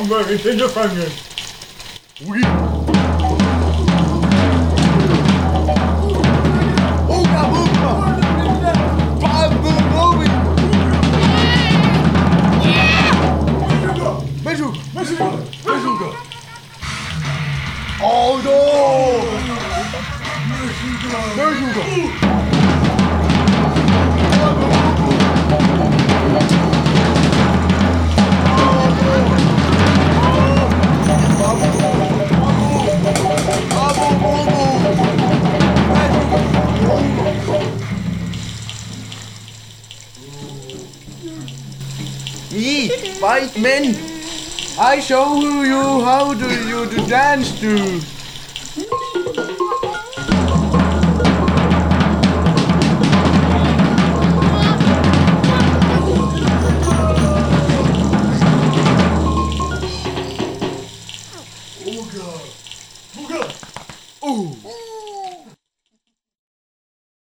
방방이 생각하면 우리 오가 뭔가 방방이 매주가 어도 매주가 White men, I show you how to dance to. Ooga, ooga, ooh.